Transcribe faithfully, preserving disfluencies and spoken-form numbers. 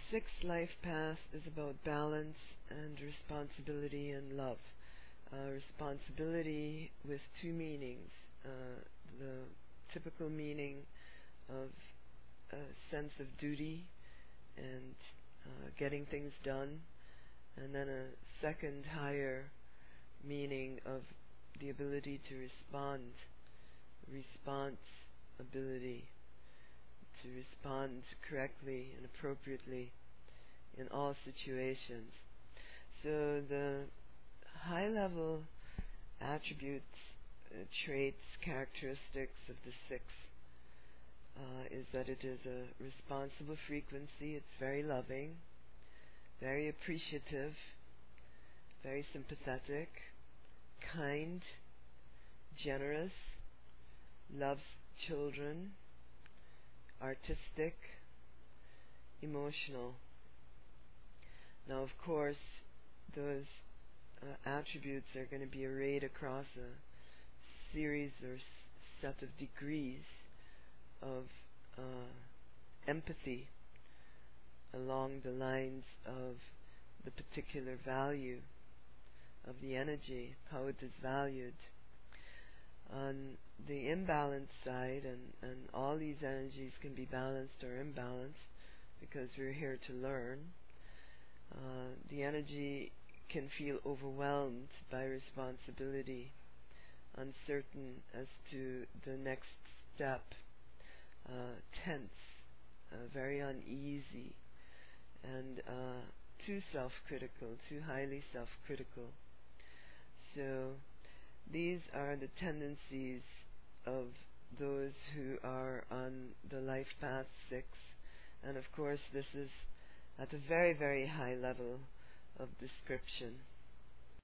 sixth life path is about balance and responsibility and love. Uh, responsibility with two meanings. Uh, the typical meaning of a sense of duty and uh, getting things done, and then a second higher meaning of the ability to respond, response ability, to respond correctly and appropriately in all situations. So the high-level attributes, uh, traits, characteristics of the sixth uh, is that it is a responsible frequency. It's very loving, very appreciative, very sympathetic, kind, generous, loves children, artistic, emotional. Now, of course, those uh, attributes are going to be arrayed across a series or s- set of degrees of uh, empathy along the lines of the particular value of the energy, how it is valued. On the imbalanced side, and, and all these energies can be balanced or imbalanced because we're here to learn, uh, the energy can feel overwhelmed by responsibility, uncertain as to the next step, uh, tense, uh, very uneasy, and uh, too self-critical, too highly self-critical. So these are the tendencies of those who are on the life path six, and of course this is at a very, very high level of description.